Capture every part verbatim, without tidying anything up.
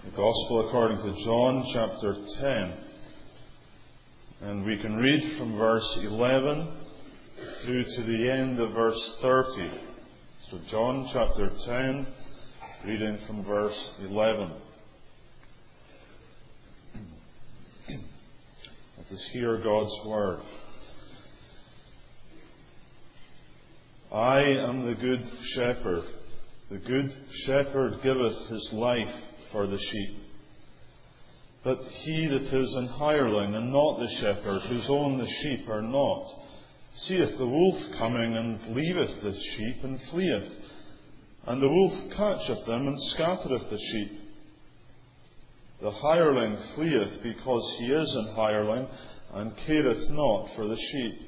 The Gospel according to John chapter ten. And we can read from verse eleven through to the end of verse thirty. So John chapter ten, reading from verse eleven. Let us hear God's word. I am the good shepherd. The good shepherd giveth his life for the sheep. But he that is an hireling, and not the shepherd, whose own the sheep are not, seeth the wolf coming, and leaveth the sheep, and fleeth. And the wolf catcheth them, and scattereth the sheep. The hireling fleeth, because he is an hireling, and careth not for the sheep.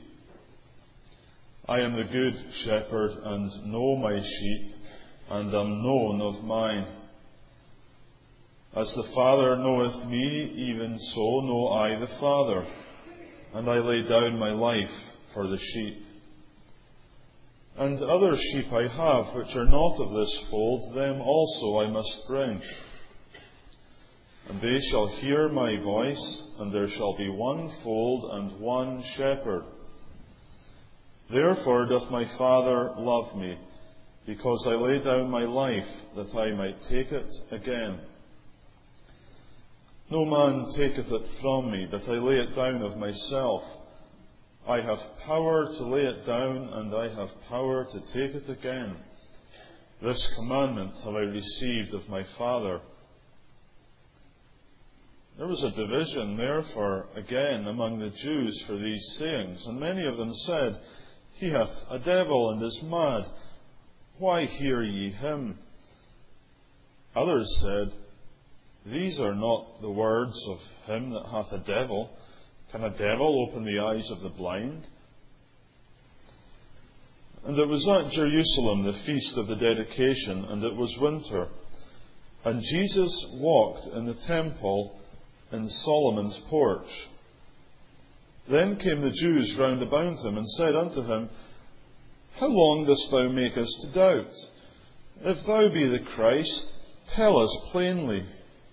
I am the good shepherd, and know my sheep, and am known of mine. As the Father knoweth me, even so know I the Father, and I lay down my life for the sheep. And other sheep I have, which are not of this fold, them also I must bring. And they shall hear my voice, and there shall be one fold and one shepherd. Therefore doth my Father love me, because I lay down my life, that I might take it again. No man taketh it from me, but I lay it down of myself. I have power to lay it down, and I have power to take it again. This commandment have I received of my Father. There was a division, therefore, again among the Jews for these sayings, and many of them said, He hath a devil, and is mad. Why hear ye him? Others said, These are not the words of him that hath a devil. Can a devil open the eyes of the blind? And it was at Jerusalem the feast of the dedication, and it was winter. And Jesus walked in the temple in Solomon's porch. Then came the Jews round about him, and said unto him, How long dost thou make us to doubt? If thou be the Christ, tell us plainly.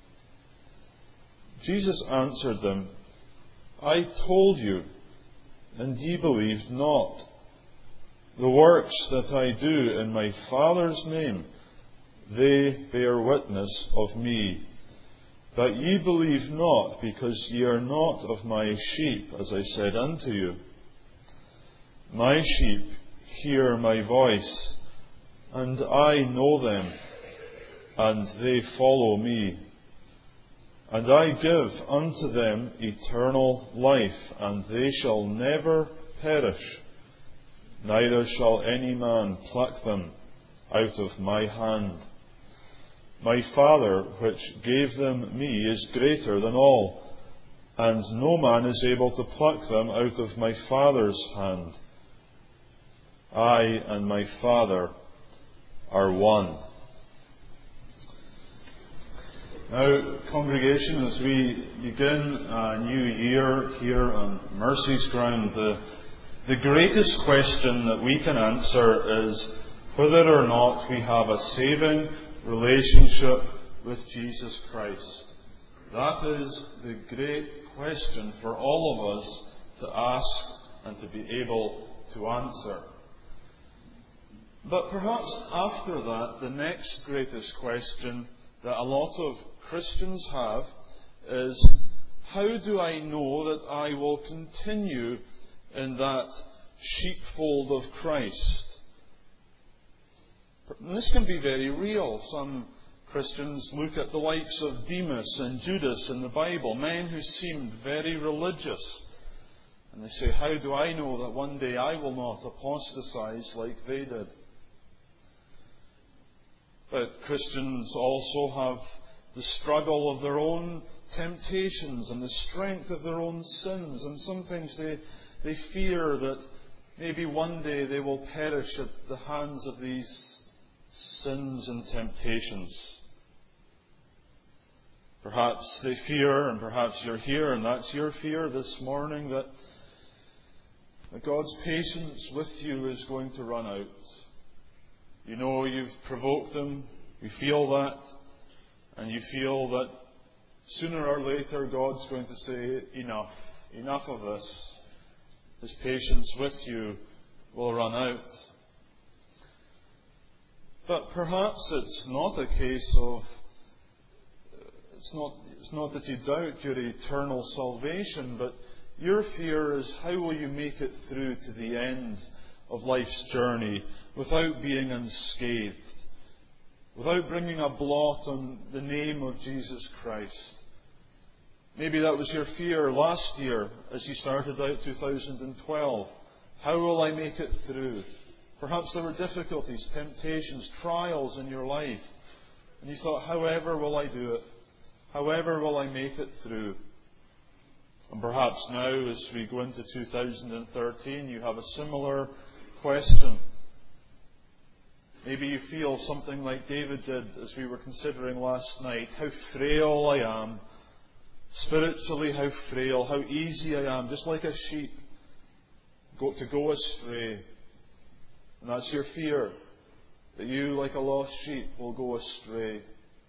Jesus answered them, I told you, and ye believed not. The works that I do in my Father's name, they bear witness of me. But ye believe not, because ye are not of my sheep, as I said unto you. My sheep hear my voice, and I know them, and they follow me. And I give unto them eternal life, and they shall never perish, neither shall any man pluck them out of my hand. My Father, which gave them me, is greater than all, and no man is able to pluck them out of my Father's hand. I and my Father are one. Now, congregation, as we begin a new year here on Mercy's Ground, the, the greatest question that we can answer is whether or not we have a saving relationship with Jesus Christ. That is the great question for all of us to ask and to be able to answer. But perhaps after that, the next greatest question that a lot of Christians have is, how do I know that I will continue in that sheepfold of Christ? And this can be very real. Some Christians look at the likes of Demas and Judas in the Bible, men who seemed very religious, and they say, how do I know that one day I will not apostatize like they did? But Christians also have the struggle of their own temptations and the strength of their own sins. And sometimes they, they fear that maybe one day they will perish at the hands of these sins and temptations. Perhaps they fear, and perhaps you're here and that's your fear this morning, that, that God's patience with you is going to run out. You know you've provoked Him, you feel that, and you feel that sooner or later God's going to say, enough, enough of this. His patience with you will run out. But perhaps it's not a case of, it's not, it's not that you doubt your eternal salvation, but your fear is how will you make it through to the end of life's journey without being unscathed, without bringing a blot on the name of Jesus Christ. Maybe that was your fear last year as you started out two thousand twelve. How will I make it through? Perhaps there were difficulties, temptations, trials in your life. And you thought, however will I do it? However will I make it through? And perhaps now, as we go into two thousand thirteen, you have a similar question. Maybe you feel something like David did as we were considering last night. How frail I am. Spiritually, how frail, how easy I am, just like a sheep, go, to go astray. And that's your fear, that you, like a lost sheep, will go astray.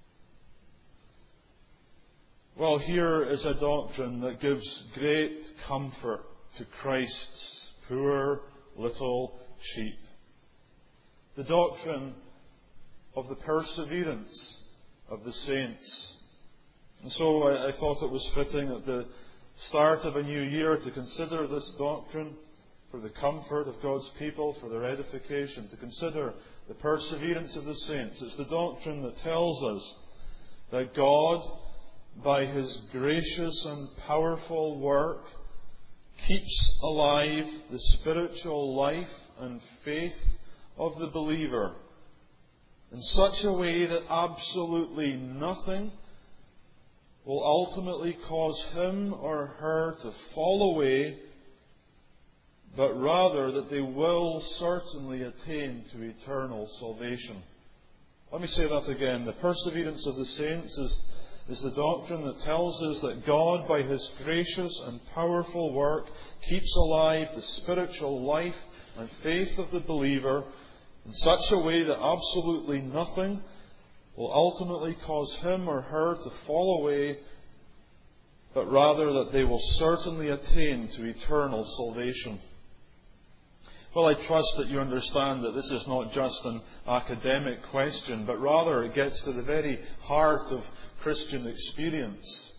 Well, here is a doctrine that gives great comfort to Christ's poor little sheep. The doctrine of the perseverance of the saints. And so I, I thought it was fitting at the start of a new year to consider this doctrine for the comfort of God's people, for their edification, to consider the perseverance of the saints. It's the doctrine that tells us that God, by His gracious and powerful work, keeps alive the spiritual life and faith of the believer in such a way that absolutely nothing will ultimately cause him or her to fall away, but rather that they will certainly attain to eternal salvation. Let me say that again. The perseverance of the saints is, is the doctrine that tells us that God, by His gracious and powerful work, keeps alive the spiritual life and faith of the believer in such a way that absolutely nothing will ultimately cause him or her to fall away, but rather that they will certainly attain to eternal salvation. Well, I trust that you understand that this is not just an academic question, but rather it gets to the very heart of Christian experience.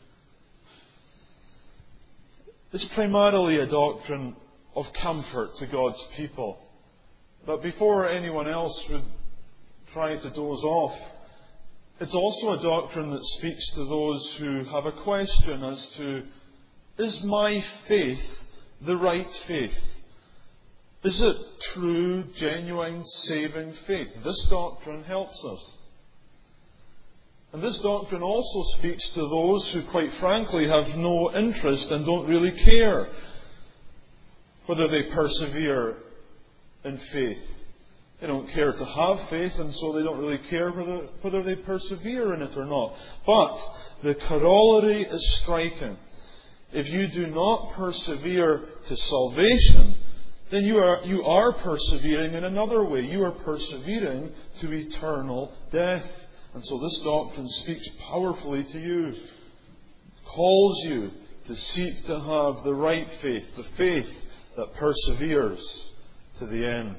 It's primarily a doctrine of comfort to God's people. But before anyone else would try to doze off, it's also a doctrine that speaks to those who have a question as to, is my faith the right faith? Is it true, genuine, saving faith? This doctrine helps us. And this doctrine also speaks to those who, quite frankly, have no interest and don't really care whether they persevere in faith. They don't care to have faith, and so they don't really care whether, whether they persevere in it or not. But the corollary is striking. If you do not persevere to salvation, then you are, you are persevering in another way. You are persevering to eternal death. And so this doctrine speaks powerfully to you. It calls you to seek to have the right faith, the faith that perseveres to the end.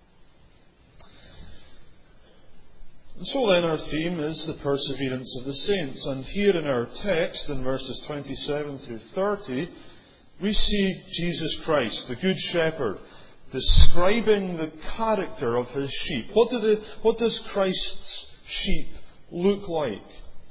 And so then our theme is the perseverance of the saints. And here in our text, in verses twenty-seven through thirty, we see Jesus Christ, the Good Shepherd, describing the character of His sheep. What, do they, what does Christ's sheep look like?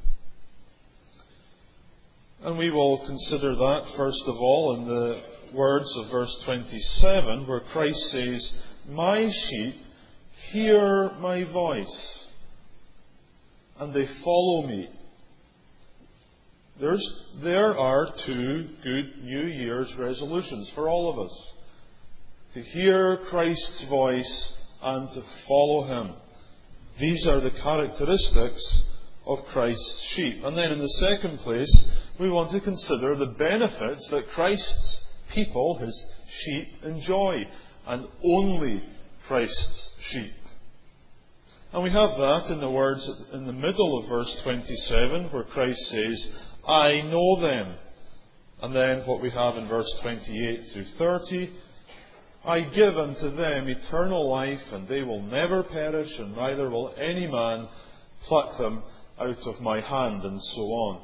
And we will consider that, first of all, in the words of verse twenty-seven, where Christ says, "My sheep hear my voice, and they follow me." There's, there are two good New Year's resolutions for all of us. To hear Christ's voice and to follow Him. These are the characteristics of Christ's sheep. And then in the second place, we want to consider the benefits that Christ's people, His sheep, enjoy. And only Christ's sheep. And we have that in the words in the middle of verse twenty-seven, where Christ says, I know them. And then what we have in verse twenty-eight through thirty, I give unto them eternal life, and they will never perish, and neither will any man pluck them out of my hand, and so on.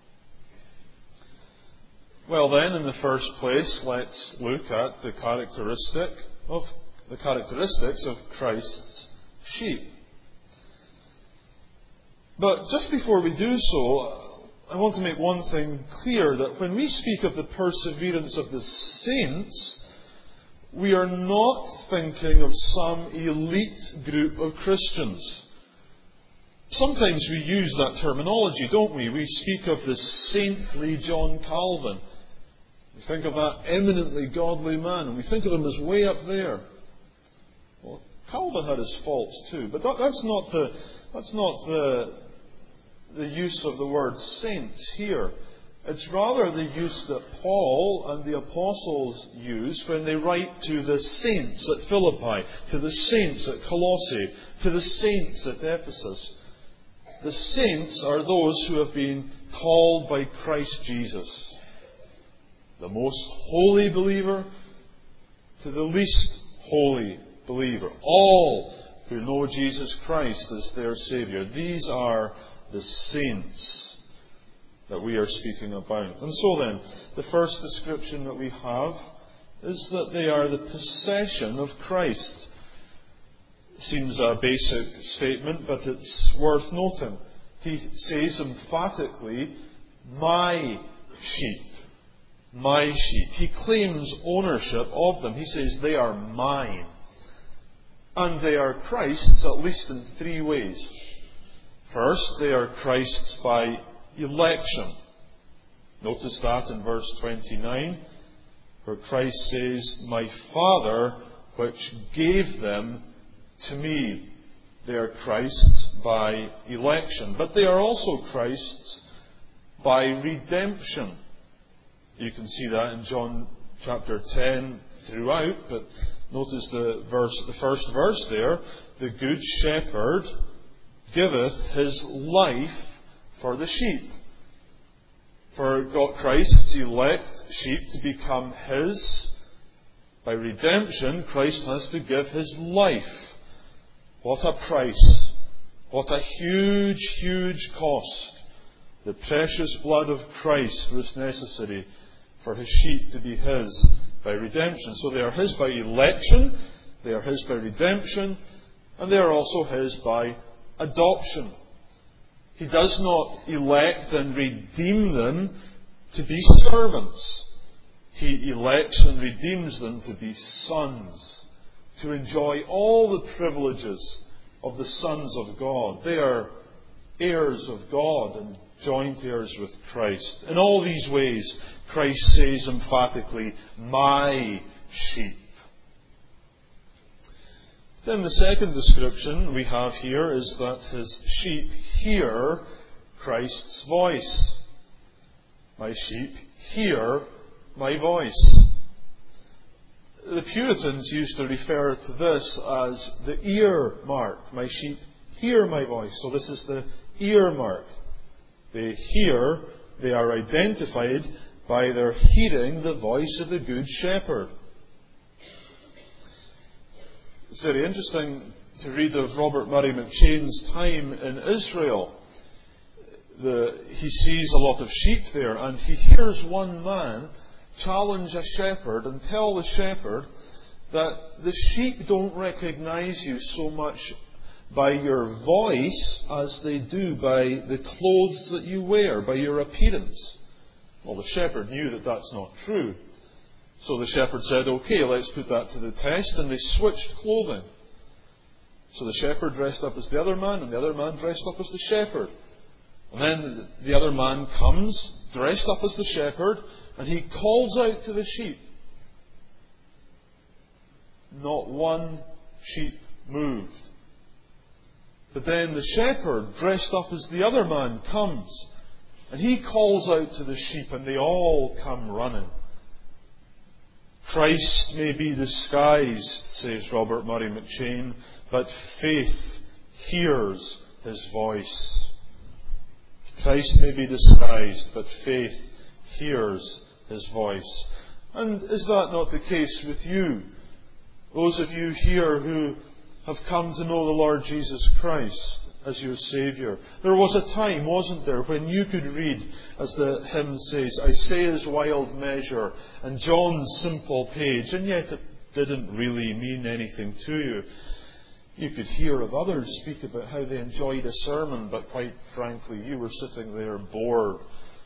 Well then, in the first place, let's look at the characteristic of the characteristics of Christ's sheep. But just before we do so, I want to make one thing clear, that when we speak of the perseverance of the saints, we are not thinking of some elite group of Christians. Sometimes we use that terminology, don't we? We speak of the saintly John Calvin. We think of that eminently godly man, and we think of him as way up there. Well, Calvin had his faults too, but that, that's not the that's not the the use of the word saints here. It's rather the use that Paul and the apostles use when they write to the saints at Philippi, to the saints at Colossae, to the saints at Ephesus. The saints are those who have been called by Christ Jesus. The most holy believer to the least holy believer. All who know Jesus Christ as their Saviour. These are the saints that we are speaking about. And so then, the first description that we have is that they are the possession of Christ. Seems a basic statement, but it's worth noting. He says emphatically, my sheep. My sheep. He claims ownership of them. He says they are mine. And they are Christ's at least in three ways. First, they are Christ's by election. Notice that in verse twenty-nine, where Christ says, my Father, which gave them to me. They are Christ's by election. But they are also Christ's by redemption. You can see that in John chapter ten throughout, but notice the verse, the first verse there. The good shepherd giveth his life for the sheep. For God, Christ's elect sheep to become his, by redemption, Christ has to give his life. What a price. What a huge, huge cost. The precious blood of Christ was necessary for his sheep to be his by redemption. So they are his by election, they are his by redemption, and they are also his by adoption. He does not elect and redeem them to be servants. He elects and redeems them to be sons, to enjoy all the privileges of the sons of God. They are heirs of God and joint heirs with Christ. In all these ways, Christ says emphatically, my sheep. Then the second description we have here is that his sheep hear Christ's voice. My sheep hear my voice. The Puritans used to refer to this as the ear mark. My sheep hear my voice. So this is the ear mark. They hear, they are identified by their hearing the voice of the Good Shepherd. It's very interesting to read of Robert Murray McChain's time in Israel. The, he sees a lot of sheep there, and he hears one man challenge a shepherd and tell the shepherd that the sheep don't recognize you so much by your voice as they do by the clothes that you wear, by your appearance. Well, the shepherd knew that that's not true. So the shepherd said, okay, let's put that to the test, and they switched clothing. So the shepherd dressed up as the other man, and the other man dressed up as the shepherd. And then the other man comes, dressed up as the shepherd, and he calls out to the sheep. Not one sheep moved. But then the shepherd, dressed up as the other man, comes, and he calls out to the sheep, and they all come running. Christ may be disguised, says Robert Murray McChain, but faith hears His voice. Christ may be despised, but faith hears His voice. And is that not the case with you? Those of you here who have come to know the Lord Jesus Christ as your Saviour. There was a time, wasn't there, when you could read, as the hymn says, I say His wild measure, and John's simple page, and yet it didn't really mean anything to you. You could hear of others speak about how they enjoyed a sermon, but quite frankly, you were sitting there bored.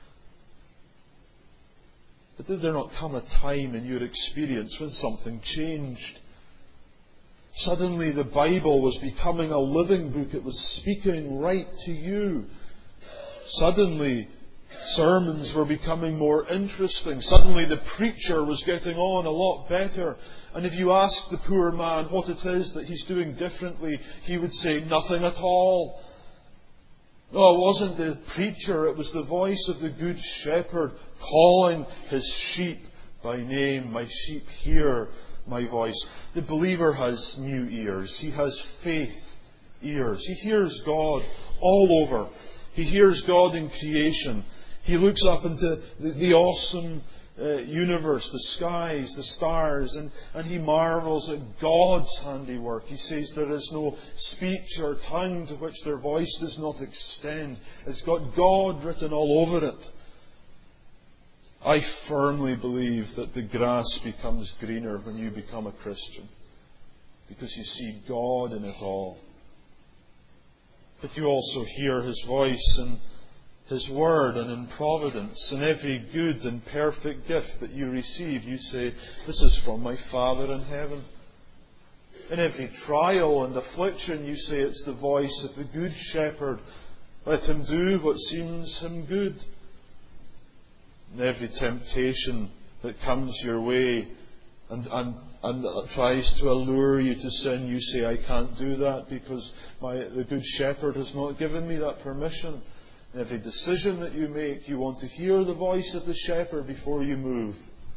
But did there not come a time in your experience when something changed? Suddenly the Bible was becoming a living book. It was speaking right to you. Suddenly sermons were becoming more interesting. Suddenly the preacher was getting on a lot better. And if you asked the poor man what it is that he's doing differently, he would say nothing at all. No, it wasn't the preacher. It was the voice of the Good Shepherd calling His sheep by name. My sheep hear my voice. The believer has new ears. He has faith ears. He hears God all over. He hears God in creation. He looks up into the, the awesome uh, universe, the skies, the stars, and, and he marvels at God's handiwork. He says there is no speech or tongue to which their voice does not extend. It's got God written all over it. I firmly believe that the grass becomes greener when you become a Christian, because you see God in it all. But you also hear His voice in His Word and in providence. In every good and perfect gift that you receive, you say, this is from my Father in heaven. In every trial and affliction, you say it's the voice of the Good Shepherd. Let Him do what seems Him good. In every temptation that comes your way and, and, and tries to allure you to sin, you say, I can't do that because my, the Good Shepherd has not given me that permission. In every decision that you make, you want to hear the voice of the Shepherd before you move.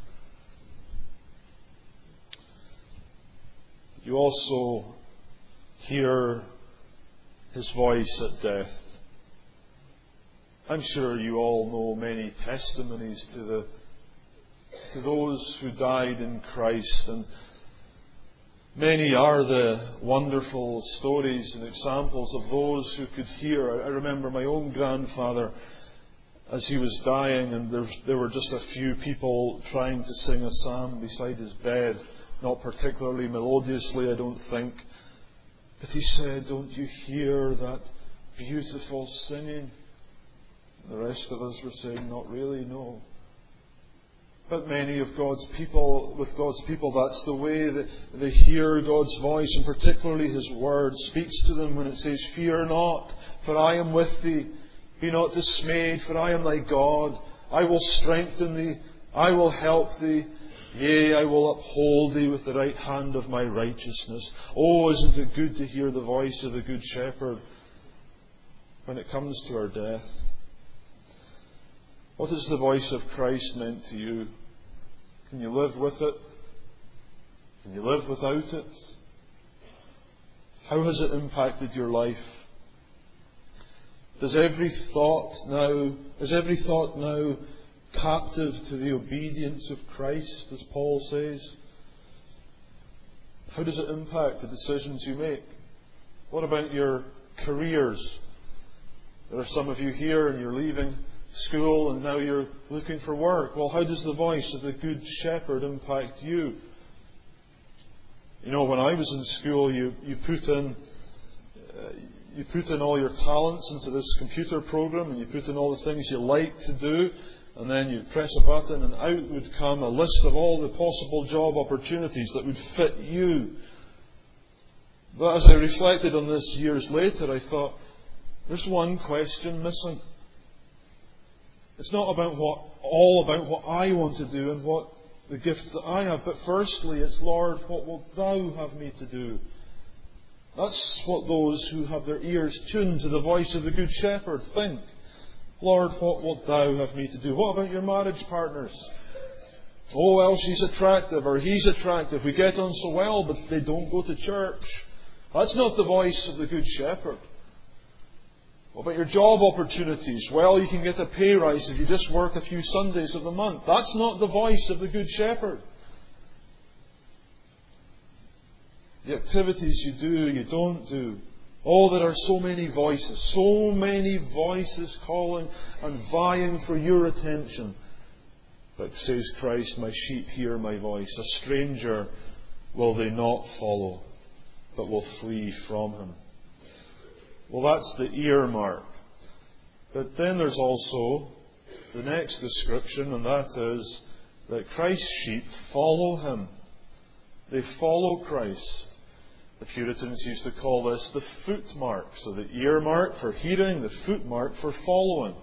You also hear His voice at death. I'm sure you all know many testimonies to the to those who died in Christ, and many are the wonderful stories and examples of those who could hear. I remember my own grandfather as he was dying, and there, there were just a few people trying to sing a psalm beside his bed, not particularly melodiously, I don't think. But he said, don't you hear that beautiful singing? The rest of us were saying, not really, no. But many of God's people, with God's people, that's the way that they hear God's voice, and particularly His Word speaks to them when it says, fear not, for I am with thee. Be not dismayed, for I am thy God. I will strengthen thee. I will help thee. Yea, I will uphold thee with the right hand of my righteousness. Oh, isn't it good to hear the voice of the Good Shepherd when it comes to our death? What has the voice of Christ meant to you? Can you live with it? Can you live without it? How has it impacted your life? Does every thought now, is every thought now captive to the obedience of Christ, as Paul says? How does it impact the decisions you make? What about your careers? There are some of you here and you're leaving school and now you're looking for work. Well, how does the voice of the Good Shepherd impact you? You know, when I was in school, you, you put in uh, you put in all your talents into this computer program, and you put in all the things you like to do, and then you press a button and out would come a list of all the possible job opportunities that would fit you. But as I reflected on this years later, I thought, there's one question missing. It's not about what, all about what I want to do and what the gifts that I have, but firstly, it's, Lord, what wilt Thou have me to do? That's what those who have their ears tuned to the voice of the Good Shepherd think. Lord, what wilt Thou have me to do? What about your marriage partners? Oh, well, she's attractive or he's attractive. We get on so well, but they don't go to church. That's not the voice of the Good Shepherd. What about your job opportunities? Well, you can get a pay rise if you just work a few Sundays of the month. That's not the voice of the Good Shepherd. The activities you do, you don't do. Oh, there are so many voices, so many voices calling and vying for your attention. But says Christ, my sheep hear my voice. A stranger will they not follow, but will flee from him. Well, that's the earmark. But then there's also the next description, and that is that Christ's sheep follow him. They follow Christ. The Puritans used to call this the foot mark. So the ear mark for hearing, the foot mark for following.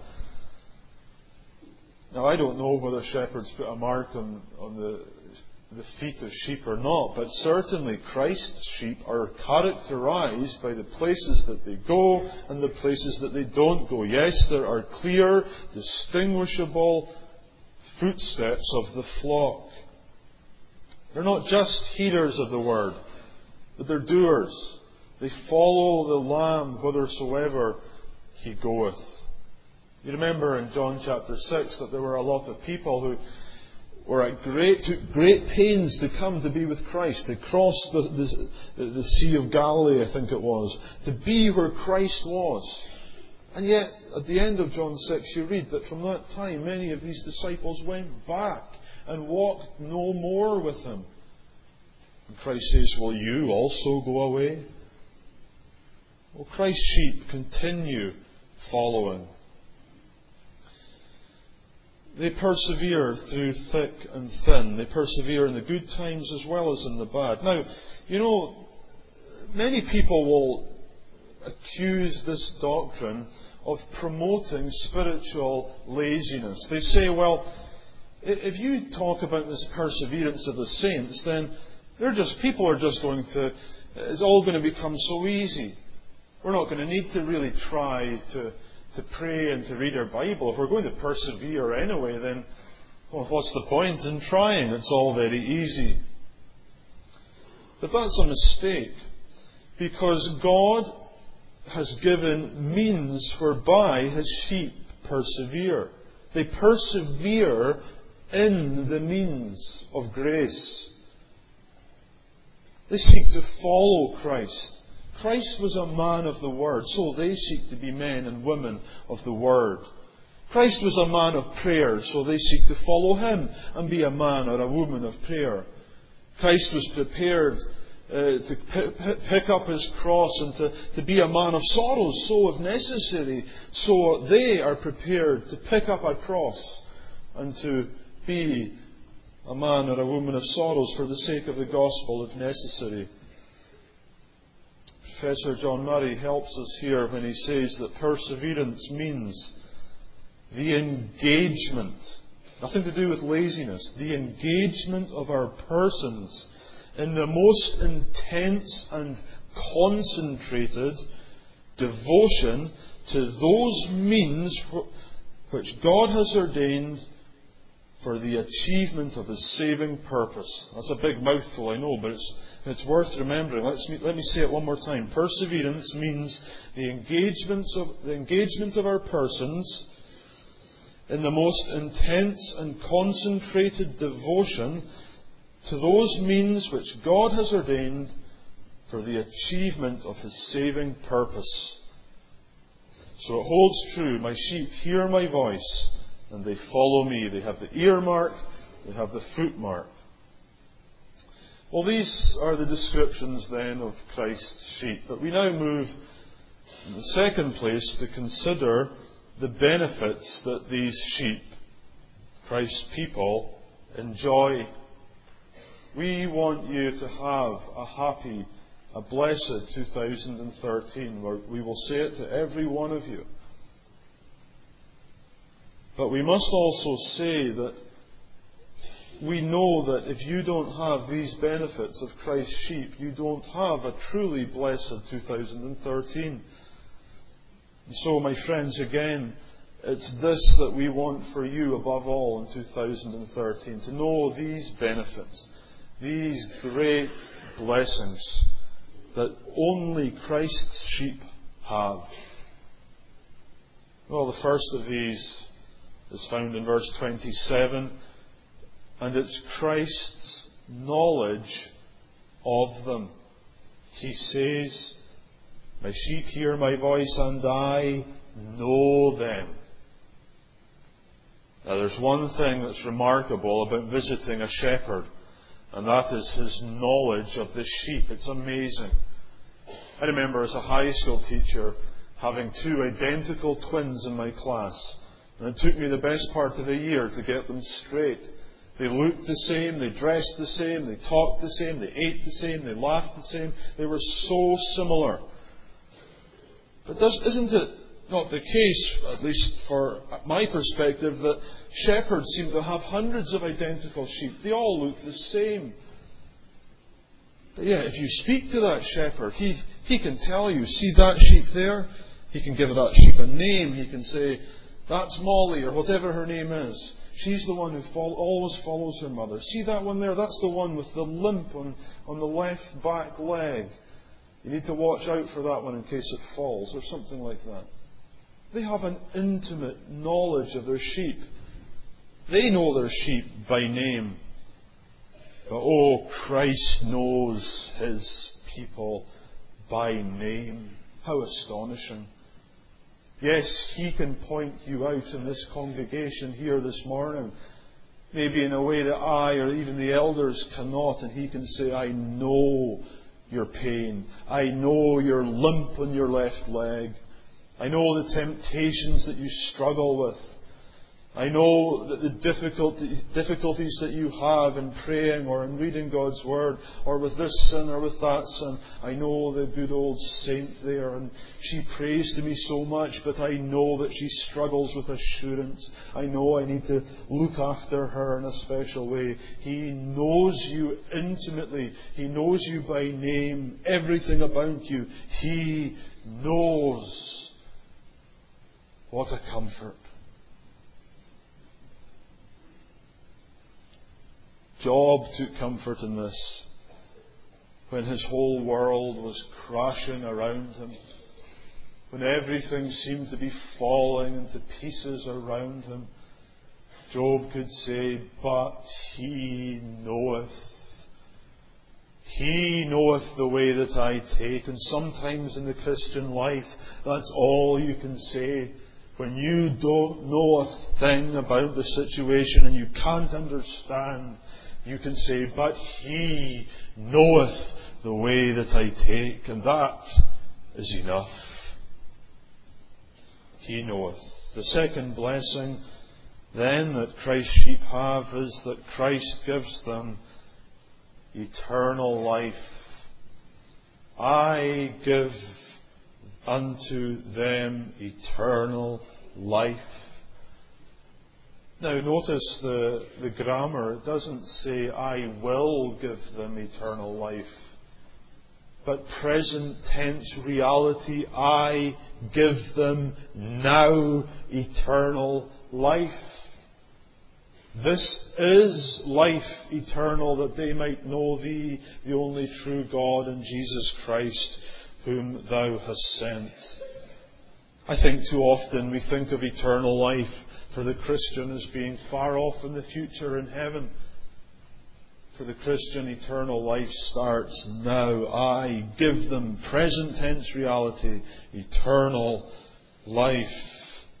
Now, I don't know whether shepherds put a mark on, on the, the feet of sheep or not, but certainly Christ's sheep are characterized by the places that they go and the places that they don't go. Yes, there are clear, distinguishable footsteps of the flock. They're not just hearers of the word, but they're doers. They follow the Lamb whithersoever he goeth. You remember in John chapter six that there were a lot of people who were at great, took great pains to come to be with Christ. They crossed the, the, the Sea of Galilee, I think it was, to be where Christ was. And yet, at the end of John six, you read that from that time, many of these disciples went back and walked no more with him. And Christ says, will you also go away? Well, Christ's sheep continue following. They persevere through thick and thin. They persevere in the good times as well as in the bad. Now, you know, many people will accuse this doctrine of promoting spiritual laziness. They say, well, if you talk about this perseverance of the saints, then they're just, people are just going to, it's all going to become so easy. We're not going to need to really try to to pray and to read our Bible. If we're going to persevere anyway, then well, what's the point in trying? It's all very easy. But that's a mistake, because God has given means whereby his sheep persevere. They persevere in the means of grace. They seek to follow Christ. Christ was a man of the Word, so they seek to be men and women of the Word. Christ was a man of prayer, so they seek to follow him and be a man or a woman of prayer. Christ was prepared uh, to p- pick up his cross and to, to be a man of sorrows, so if necessary, so they are prepared to pick up a cross and to be a man or a woman of sorrows for the sake of the gospel if necessary. Professor John Murray helps us here when he says that perseverance means the engagement, nothing to do with laziness, the engagement of our persons in the most intense and concentrated devotion to those means which God has ordained for the achievement of his saving purpose. That's a big mouthful, I know, but it's, it's worth remembering. Let's, let me say it one more time. Perseverance means the engagement of, the engagement of our persons in the most intense and concentrated devotion to those means which God has ordained for the achievement of his saving purpose. So it holds true. My sheep hear my voice, and they follow me. They have the ear mark, they have the foot mark. Well, these are the descriptions then of Christ's sheep. But we now move, in the second place, to consider the benefits that these sheep, Christ's people, enjoy. We want you to have a happy, a blessed two thousand thirteen. We will say it to every one of you. But we must also say that we know that if you don't have these benefits of Christ's sheep, you don't have a truly blessed two thousand thirteen. And so, my friends, again, it's this that we want for you above all in two thousand thirteen, to know these benefits, these great blessings that only Christ's sheep have? Well, the first of these is found in verse twenty-seven, and it's Christ's knowledge of them. He says, "My sheep hear my voice, and I know them." Now, there's one thing that's remarkable about visiting a shepherd, and that is his knowledge of the sheep. It's amazing. I remember as a high school teacher having two identical twins in my class, and it took me the best part of a year to get them straight. They looked the same, they dressed the same, they talked the same, they ate the same, they laughed the same. They were so similar. But does, isn't it not the case, at least for my perspective, that shepherds seem to have hundreds of identical sheep? They all look the same. But yeah, if you speak to that shepherd, he, he can tell you, see that sheep there? He can give that sheep a name. He can say, "That's Molly," or whatever her name is. She's the one who follow, always follows her mother. See that one there? That's the one with the limp on, on the left back leg. You need to watch out for that one in case it falls, or something like that. They have an intimate knowledge of their sheep. They know their sheep by name. But oh, Christ knows His people by name. How astonishing. Yes, He can point you out in this congregation here this morning, maybe in a way that I or even the elders cannot, and He can say, "I know your pain. I know your limp on your left leg. I know the temptations that you struggle with. I know that the difficulty, difficulties that you have in praying or in reading God's Word, or with this sin or with that sin. I know the good old saint there, and she prays to me so much, but I know that she struggles with assurance. I know I need to look after her in a special way." He knows you intimately. He knows you by name, everything about you. He knows. What a comfort. Job took comfort in this when his whole world was crashing around him, when everything seemed to be falling into pieces around him. Job could say, "But He knoweth. He knoweth the way that I take." And sometimes in the Christian life, that's all you can say. When you don't know a thing about the situation and you can't understand, you can say, "But He knoweth the way that I take." And that is enough. He knoweth. The second blessing then that Christ's sheep have is that Christ gives them eternal life. "I give unto them eternal life." Now notice the, the grammar. It doesn't say, "I will give them eternal life," but present tense reality. I give them now eternal life. This is life eternal, that they might know Thee, the only true God, and Jesus Christ, whom Thou hast sent. I think too often we think of eternal life for the Christian as being far off in the future in heaven. For the Christian, eternal life starts now. I give them, present tense reality, eternal life.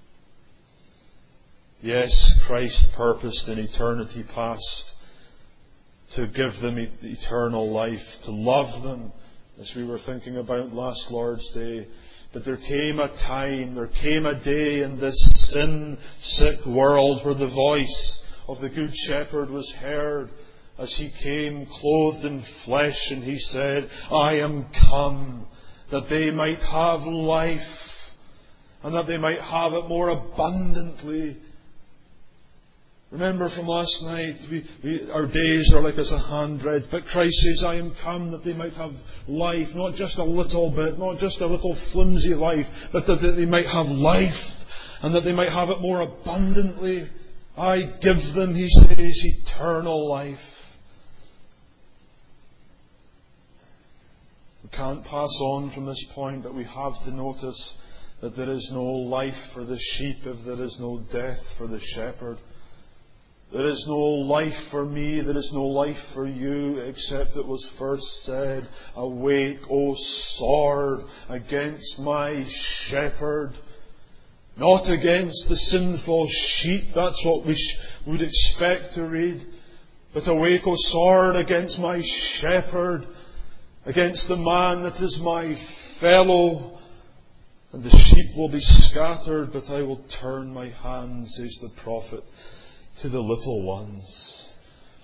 Yes, Christ purposed in eternity past to give them eternal life, to love them, as we were thinking about last Lord's Day. But there came a time, there came a day in this sin-sick world where the voice of the Good Shepherd was heard as He came clothed in flesh, and He said, "I am come that they might have life, and that they might have it more abundantly." Remember from last night, we, we, our days are like as a handbreadth, but Christ says, "I am come that they might have life," not just a little bit, not just a little flimsy life, but that they might have life, and that they might have it more abundantly. I give them, He says, eternal life. We can't pass on from this point, but we have to notice that there is no life for the sheep if there is no death for the shepherd. There is no life for me, there is no life for you, except it was first said, "Awake, O sword, against my shepherd." Not against the sinful sheep, that's what we sh- would expect to read. But awake, O sword, against my shepherd, against the man that is my fellow. And the sheep will be scattered, but I will turn my hand, says the prophet, to the little ones.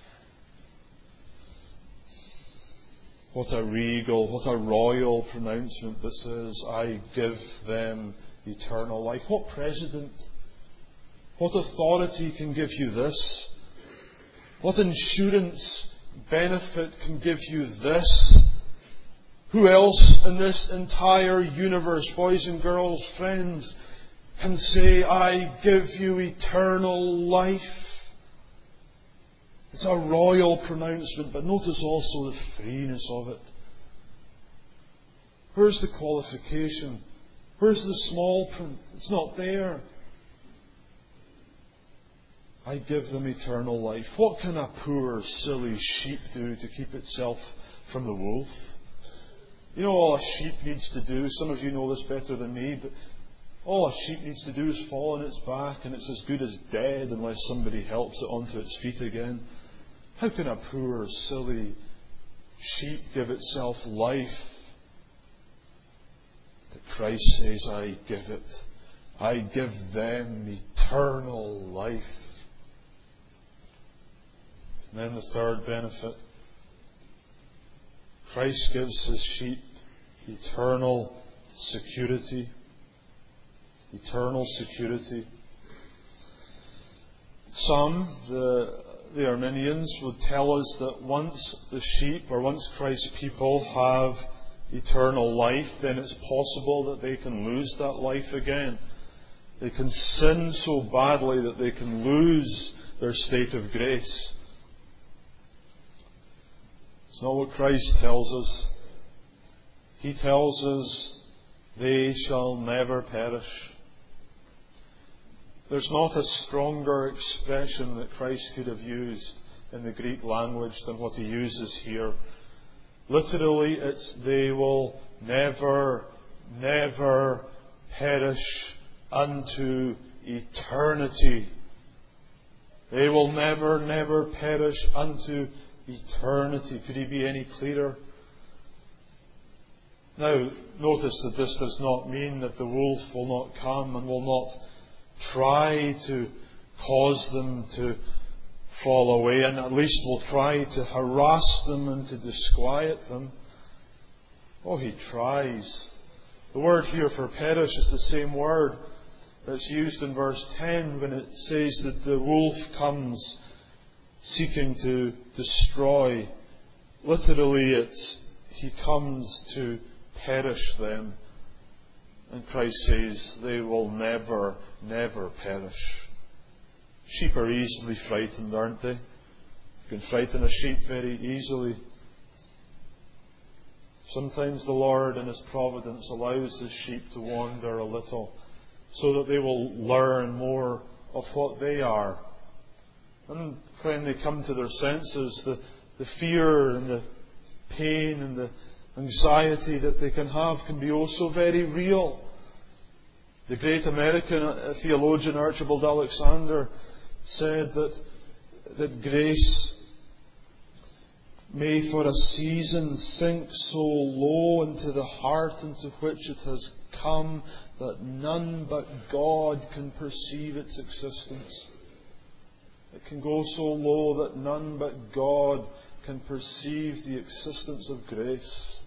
What a regal, what a royal pronouncement this is. I give them eternal life. What president, what authority can give you this? What insurance benefit can give you this? Who else in this entire universe, boys and girls, friends, can say, "I give you eternal life"? It's a royal pronouncement, but notice also the freeness of it. Where's the qualification? Where's the small print? It's not there. I give them eternal life. What can a poor, silly sheep do to keep itself from the wolf? You know, all a sheep needs to do, some of you know this better than me, but all a sheep needs to do is fall on its back and it's as good as dead unless somebody helps it onto its feet again. How can a poor, silly sheep give itself life? But Christ says, I give it. I give them eternal life. And then the third benefit. Christ gives His sheep eternal security. Eternal security. Some, the, the Arminians, would tell us that once the sheep, or once Christ's people have eternal life, then it's possible that they can lose that life again. They can sin so badly that they can lose their state of grace. It's not what Christ tells us. He tells us, they shall never perish. There's not a stronger expression that Christ could have used in the Greek language than what He uses here. Literally, it's they will never, never perish unto eternity. They will never, never perish unto eternity. Could He be any clearer? Now, notice that this does not mean that the wolf will not come and will not try to cause them to fall away, and at least will try to harass them and to disquiet them. Oh, he tries. The word here for perish is the same word that's used in verse ten when it says that the wolf comes seeking to destroy. Literally, it's he comes to perish them. And Christ says they will never, never perish. Sheep are easily frightened, aren't they? You can frighten a sheep very easily. Sometimes the Lord in His providence allows the sheep to wander a little so that they will learn more of what they are. And when they come to their senses, the, the fear and the pain and the anxiety that they can have can be also very real. The great American theologian Archibald Alexander said that, that grace may for a season sink so low into the heart into which it has come that none but God can perceive its existence. It can go so low that none but God can perceive the existence of grace.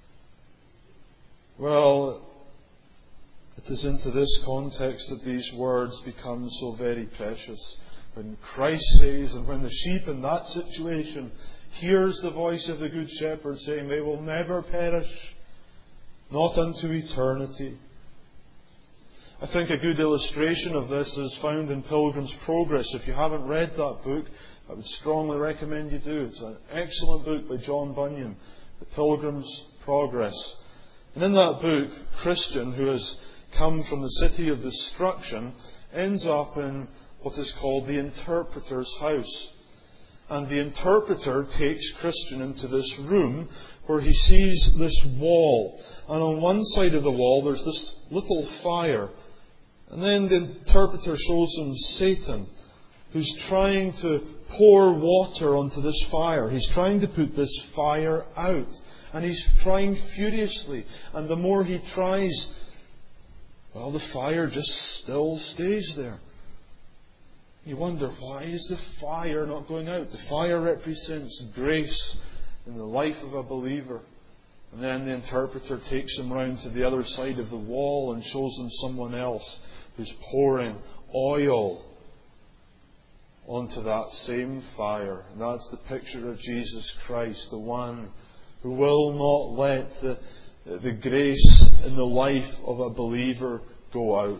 Well, it is into this context that these words become so very precious. When Christ says, and when the sheep in that situation hears the voice of the Good Shepherd saying, they will never perish, not unto eternity. I think a good illustration of this is found in Pilgrim's Progress. If you haven't read that book, I would strongly recommend you do. It's an excellent book by John Bunyan, The Pilgrim's progress. And in that book, Christian, who has come from the city of destruction, ends up in what is called the interpreter's house. And the interpreter takes Christian into this room where he sees this wall. And on one side of the wall there's this little fire. And then the interpreter shows him Satan, who's trying to pour water onto this fire. He's trying to put this fire out. And he's trying furiously. And the more he tries, well, the fire just still stays there. You wonder, why is the fire not going out? The fire represents grace in the life of a believer. And then the interpreter takes him round to the other side of the wall and shows him someone else who's pouring oil onto that same fire. And that's the picture of Jesus Christ, the one who will not let the, the grace in the life of a believer go out.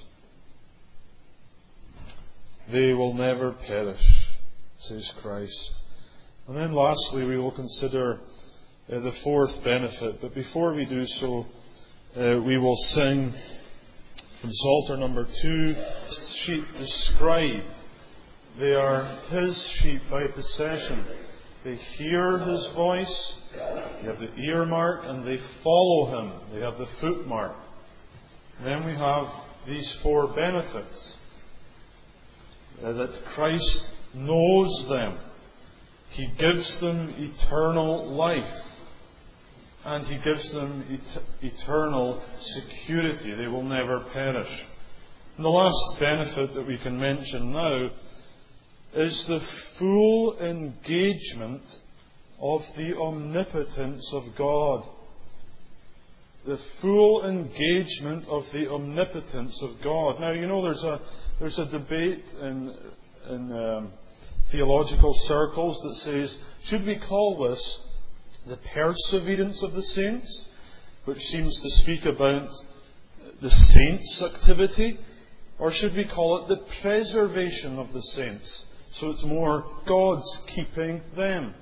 They will never perish, says Christ. And then lastly, we will consider uh, the fourth benefit. But before we do so, uh, we will sing from Psalter number two, sheep describe. They are His sheep by possession. They hear His voice, they have the ear mark, and they follow Him. They have the foot mark. And then we have these four benefits. Uh, that Christ knows them. He gives them eternal life. And He gives them et- eternal security. They will never perish. And the last benefit that we can mention now is the full engagement of the omnipotence of God. The full engagement of the omnipotence of God. Now, you know, there's a there's a debate in in um, theological circles that says, should we call this the perseverance of the saints, which seems to speak about the saints' activity, or should we call it the preservation of the saints? So it's more God's keeping them.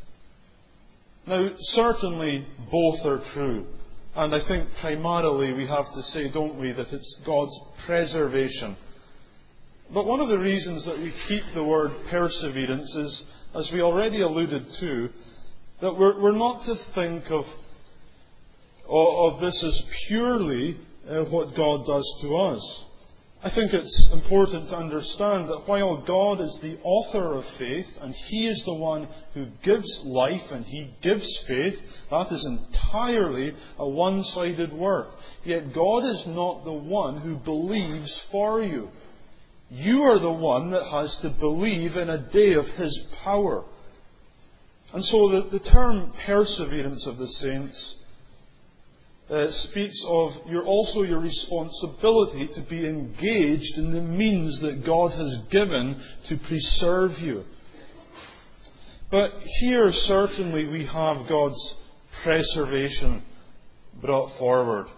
Now, certainly both are true. And I think primarily we have to say, don't we, that it's God's preservation. But one of the reasons that we keep the word perseverance is, as we already alluded to, that we're, we're not to think of, of, of this as purely uh, what God does to us. I think it's important to understand that while God is the author of faith, and He is the one who gives life and He gives faith, that is entirely a one-sided work. Yet God is not the one who believes for you. You are the one that has to believe in a day of His power. And so the, the term perseverance of the saints Uh, speaks of your also your responsibility to be engaged in the means that God has given to preserve you. But here certainly we have God's preservation brought forward.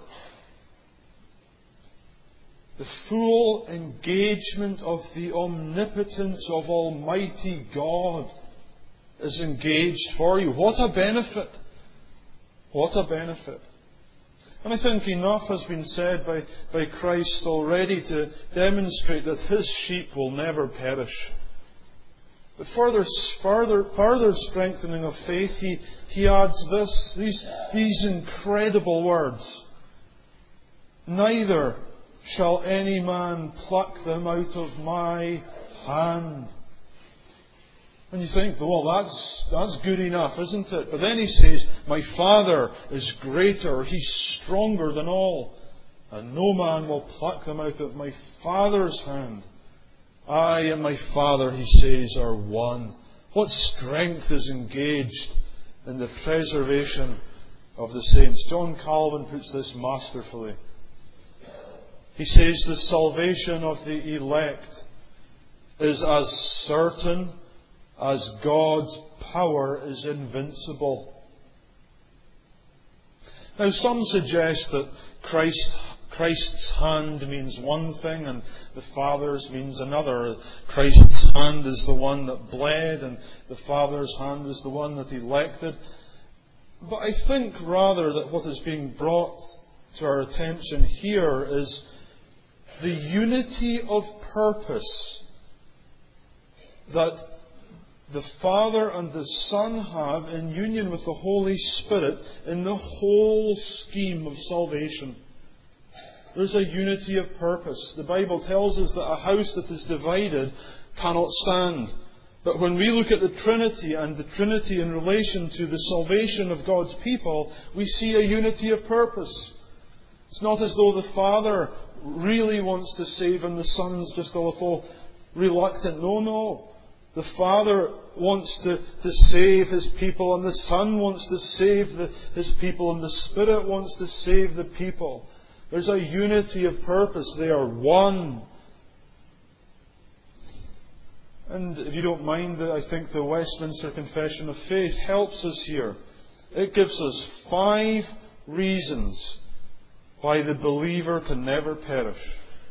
The full engagement of the omnipotence of Almighty God is engaged for you. What a benefit! What a benefit! And I think enough has been said by, by Christ already to demonstrate that His sheep will never perish. But further, further, further strengthening of faith, He, he adds this, these, these incredible words. Neither shall any man pluck them out of my hand. And you think, well, that's that's good enough, isn't it? But then He says, my Father is greater, He's stronger than all, and no man will pluck them out of my Father's hand. I and my Father, He says, are one. What strength is engaged in the preservation of the saints? John Calvin puts this masterfully. He says, the salvation of the elect is as certain as God's power is invincible. Now, some suggest that Christ, Christ's hand means one thing and the Father's means another. Christ's hand is the one that bled and the Father's hand is the one that elected. But I think rather that what is being brought to our attention here is the unity of purpose that the Father and the Son have in union with the Holy Spirit in the whole scheme of salvation. There's a unity of purpose. The Bible tells us that a house that is divided cannot stand. But when we look at the Trinity and the Trinity in relation to the salvation of God's people, we see a unity of purpose. It's not as though the Father really wants to save and the Son's just a little reluctant. No, no. The Father wants to, to save His people, and the Son wants to save the, His people, and the Spirit wants to save the people. There's a unity of purpose. They are one. And if you don't mind, I think the Westminster Confession of Faith helps us here. It gives us five reasons why the believer can never perish.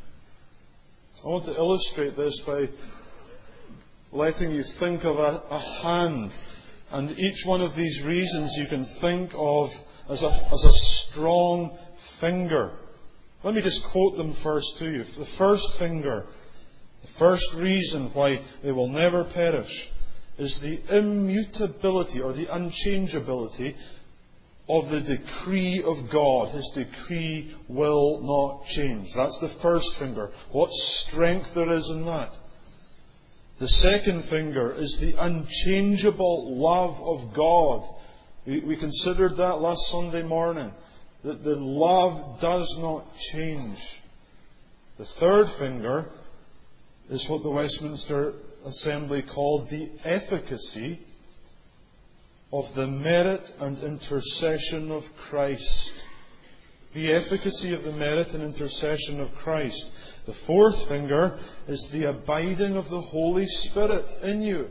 I want to illustrate this by letting you think of a, a hand. And each one of these reasons you can think of as a, as a strong finger. Let me just quote them first to you. The first finger, the first reason why they will never perish, is the immutability or the unchangeability of the decree of God. His decree will not change. That's the first finger. What strength there is in that. The second finger is the unchangeable love of God. We, we considered that last Sunday morning. That the love does not change. The third finger is what the Westminster Assembly called the efficacy of the merit and intercession of Christ. The efficacy of the merit and intercession of Christ. The fourth finger is the abiding of the Holy Spirit in you.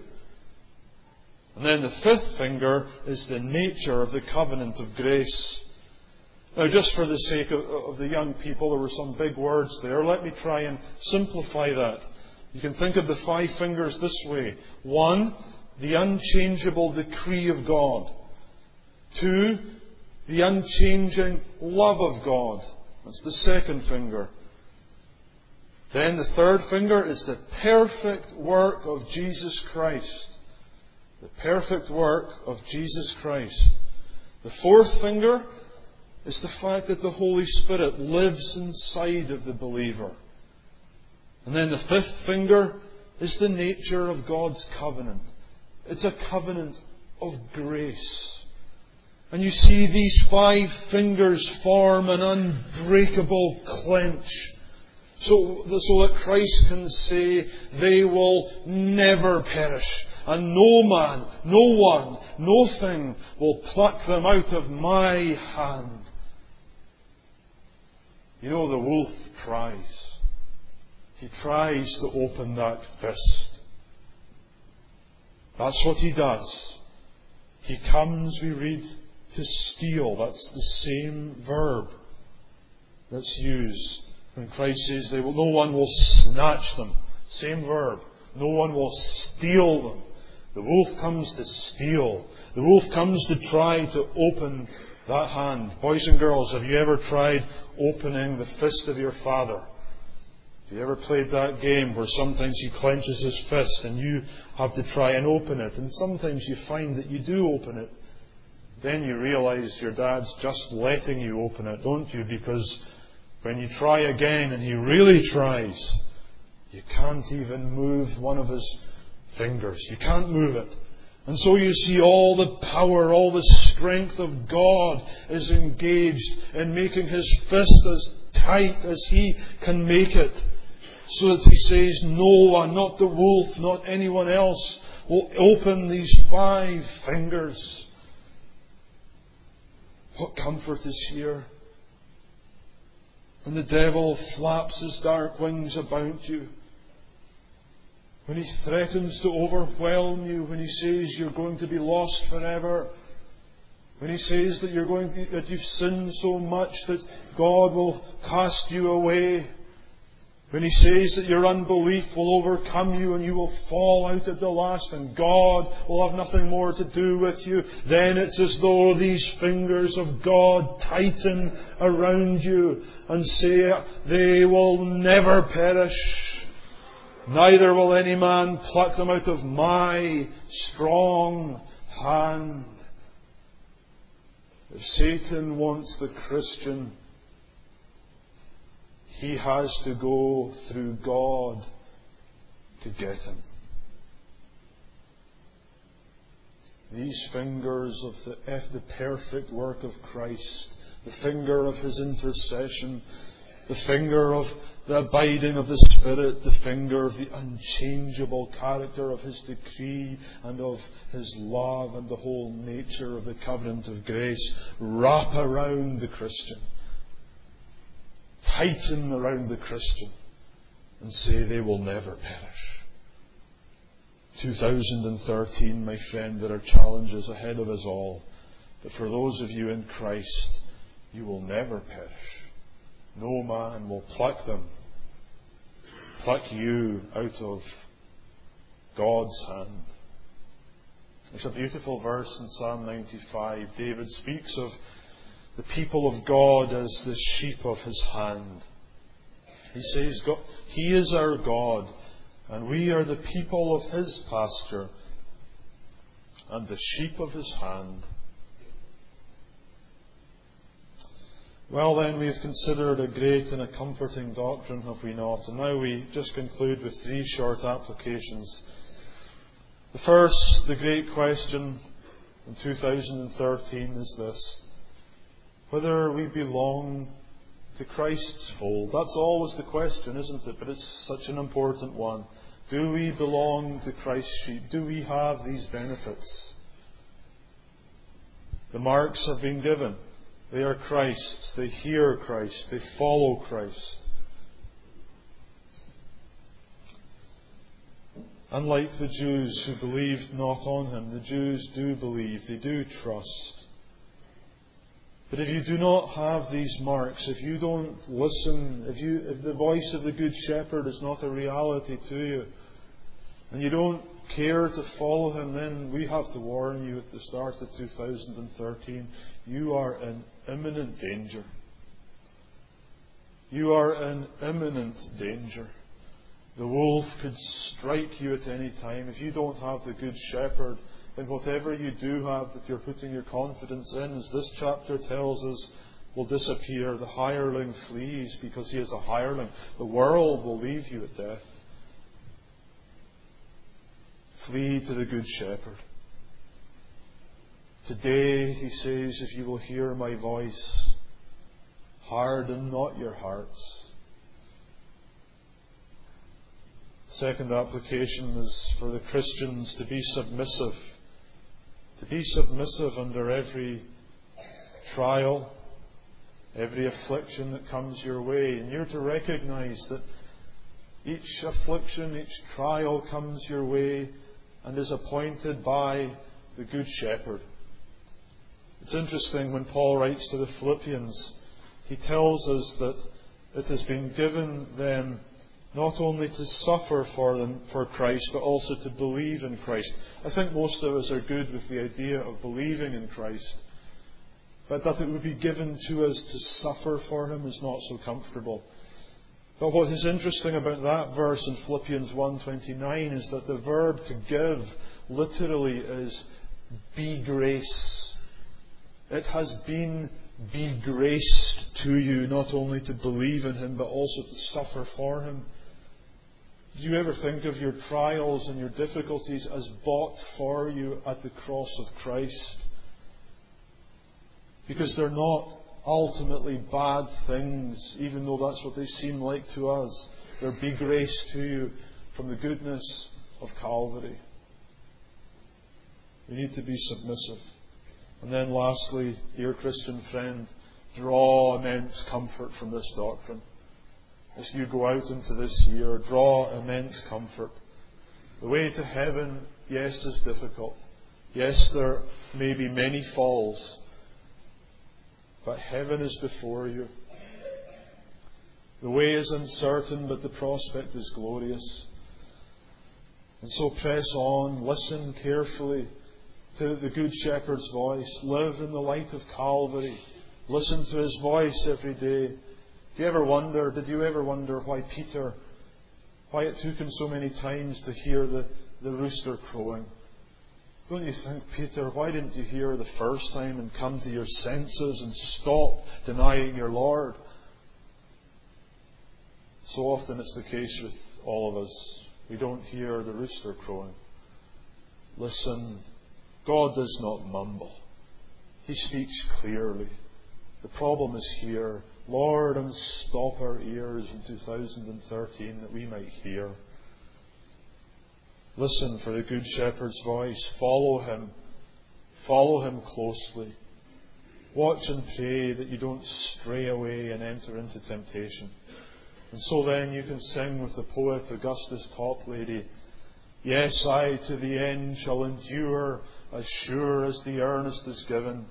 And then the fifth finger is the nature of the covenant of grace. Now, just for the sake of, of the young people, there were some big words there. Let me try and simplify that. You can think of the five fingers this way. One, the unchangeable decree of God. Two, the unchanging love of God. That's the second finger. Then the third finger is the perfect work of Jesus Christ. The perfect work of Jesus Christ. The fourth finger is the fact that the Holy Spirit lives inside of the believer. And then the fifth finger is the nature of God's covenant. It's a covenant of grace. And you see these five fingers form an unbreakable clench. So, so that Christ can say, they will never perish. And no man, no one, no thing will pluck them out of my hand. You know, the wolf tries. He tries to open that fist. That's what he does. He comes, we read, to steal. That's the same verb that's used when Christ says, they will, no one will snatch them. Same verb. No one will steal them. The wolf comes to steal. The wolf comes to try to open that hand. Boys and girls, have you ever tried opening the fist of your father? Have you ever played that game where sometimes he clenches his fist and you have to try and open it? And sometimes you find that you do open it. Then you realize your dad's just letting you open it, don't you? Because when you try again and he really tries, you can't even move one of his fingers. You can't move it. And so you see all the power, all the strength of God is engaged in making His fist as tight as He can make it. So that He says, no one, not the wolf, not anyone else, will open these five fingers. What comfort is here? When the devil flaps his dark wings about you, when he threatens to overwhelm you, when he says you're going to be lost forever, when he says that you're going to, that you've sinned so much that God will cast you away, When he says that your unbelief will overcome you and you will fall out at the last and God will have nothing more to do with you, then it's as though these fingers of God tighten around you and say, they will never perish. Neither will any man pluck them out of my strong hand. If Satan wants the Christian, he has to go through God to get him. These fingers of the, the perfect work of Christ, the finger of His intercession, the finger of the abiding of the Spirit, the finger of the unchangeable character of His decree and of His love and the whole nature of the covenant of grace, wrap around the Christian. Tighten around the Christian and say they will never perish. two thousand thirteen, my friend, there are challenges ahead of us all. But for those of you in Christ, you will never perish. No man will pluck them, pluck you out of God's hand. There's a beautiful verse in Psalm ninety-five. David speaks of the people of God as the sheep of His hand. He says, He is our God, and we are the people of His pasture, and the sheep of His hand. Well then, we have considered a great and a comforting doctrine, have we not? And now we just conclude with three short applications. The first, the great question in two thousand thirteen is this: whether we belong to Christ's fold. That's always the question, isn't it? But it's such an important one. Do we belong to Christ's sheep? Do we have these benefits? The marks have been given. They are Christ's. They hear Christ. They follow Christ. Unlike the Jews who believed not on Him, the Jews do believe. They do trust. But if you do not have these marks, if you don't listen, if you, if the voice of the Good Shepherd is not a reality to you, and you don't care to follow Him, then we have to warn you at the start of two thousand thirteen, you are in imminent danger. You are in imminent danger. The wolf could strike you at any time. If you don't have the Good Shepherd, then whatever you do have that you're putting your confidence in, as this chapter tells us, will disappear. The hireling flees because he is a hireling. The world will leave you at death. Flee to the Good Shepherd. Today, He says, if you will hear my voice, harden not your hearts. Second application is for the Christians to be submissive. To be submissive under every trial, every affliction that comes your way. And you're to recognize that each affliction, each trial comes your way and is appointed by the Good Shepherd. It's interesting when Paul writes to the Philippians, he tells us that it has been given them not only to suffer for them for Christ, but also to believe in Christ. I think most of us are good with the idea of believing in Christ. But that it would be given to us to suffer for Him is not so comfortable. But what is interesting about that verse in Philippians one twenty-nine is that the verb to give literally is be grace. It has been be graced to you not only to believe in Him, but also to suffer for Him. Do you ever think of your trials and your difficulties as bought for you at the cross of Christ? Because they're not ultimately bad things, even though that's what they seem like to us. They're be grace to you from the goodness of Calvary. We need to be submissive. And then lastly, dear Christian friend, draw immense comfort from this doctrine. As you go out into this year, draw immense comfort. The way to heaven, yes, is difficult. Yes, there may be many falls. But heaven is before you. The way is uncertain, but the prospect is glorious. And so press on, listen carefully to the Good Shepherd's voice. Live in the light of Calvary. Listen to His voice every day. Do you ever wonder, did you ever wonder why Peter, why it took him so many times to hear the, the rooster crowing? Don't you think, Peter, why didn't you hear the first time and come to your senses and stop denying your Lord? So often it's the case with all of us. We don't hear the rooster crowing. Listen, God does not mumble. He speaks clearly. The problem is here. Lord, unstop our ears in two thousand thirteen that we might hear. Listen for the Good Shepherd's voice. Follow Him. Follow Him closely. Watch and pray that you don't stray away and enter into temptation. And so then you can sing with the poet Augustus Toplady, yes, I to the end shall endure, as sure as the earnest is given.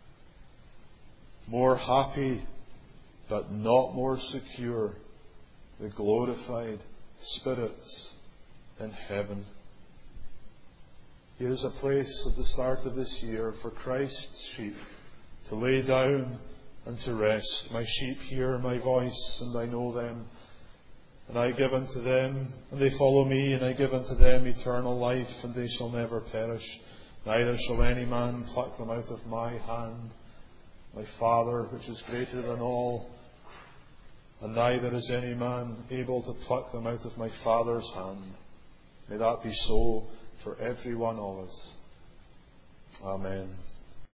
More happy, but not more secure, the glorified spirits in heaven. Here is a place at the start of this year for Christ's sheep to lay down and to rest. My sheep hear my voice, and I know them, and I give unto them, and they follow me, and I give unto them eternal life, and they shall never perish, neither shall any man pluck them out of my hand. My Father, which is greater than all, and neither is any man able to pluck them out of my Father's hand. May that be so for every one of us. Amen.